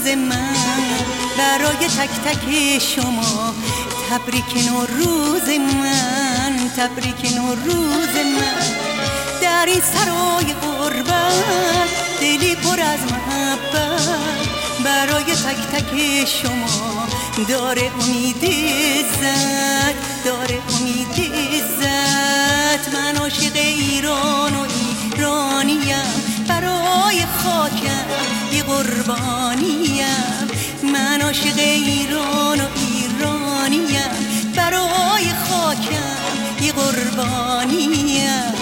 من برای تک تک شما. تبریک نوروز من، تبریک نوروز من. در این سرای غربت دلی پر از محبت برای تک تک شما داره امید عزت، داره امید عزت. من عاشق ایران و ایرانیم، برای خاکم یه قربانیم. من عاشق ایران و ایرانیم، برای خاکم یه قربانیم.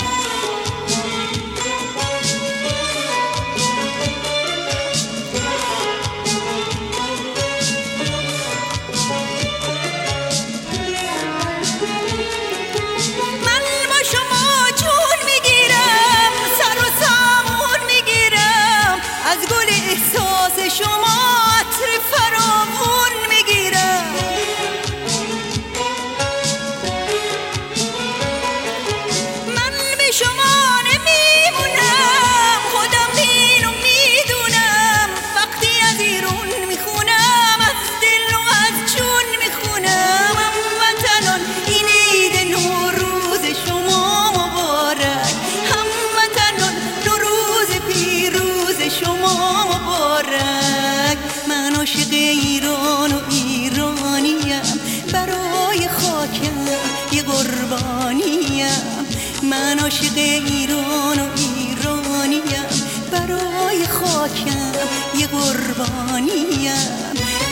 شما عطر فراوون میگیرم. من به شما نمیمونم، خودم اینو میدونم. وقتی از ایرون میخونم، از دل و از جون میخونم. هموطنان این عید نوروز شما مبارک، هموطنان نوروز پیروز شما مبارک. من عاشق ایران و ایرانیم، برای خاکم یه قربانیم. من عاشق ایران و ایرانیم، برای خاکم یه قربانیم.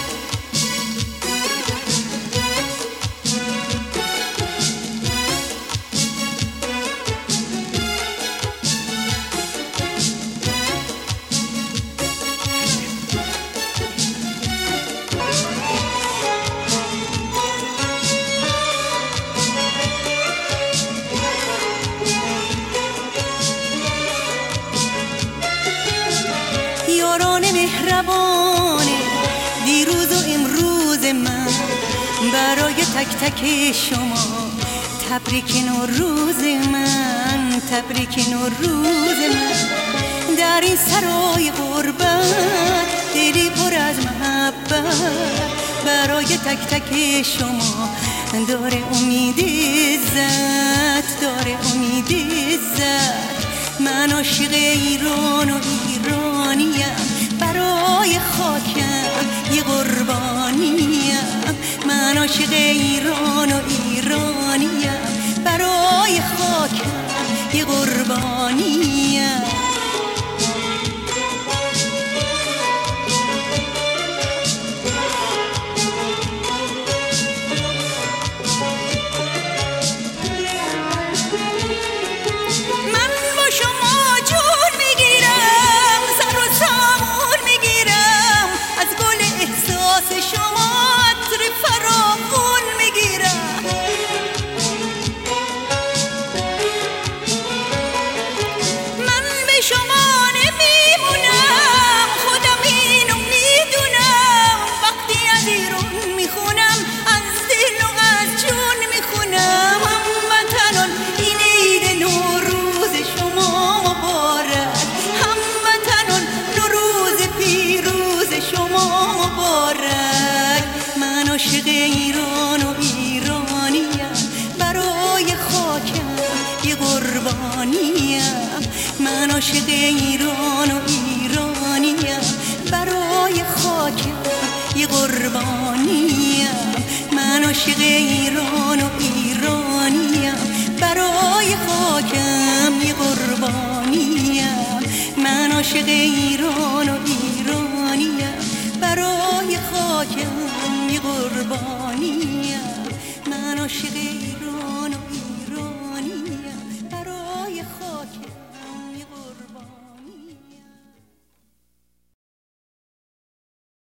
یاران مهربانه دیروز و امروز من برای تک تک شما. تبریک نوروز من، تبریک نوروز من. در این سرای غربت دلی پر از محبت برای تک تک شما داره امید عزت، داره امید عزت. من عاشق ایران و ایرانیم، برای خاکم یه قربانیم. من عاشق ایران و ایرانیم، برای خاکم یه قربانیم. عاشق ایران و ایرانیم، برای خاکم یه قربانیم. من عاشق ایران و ایرانیم، برای خاکم یه قربانیم. من عاشق ایران و ایرانیم، برای خاکم یه قربانیم. من عاشق ایران و ایرانیم، برای خاکم یه قربانیم. من عاشق ایران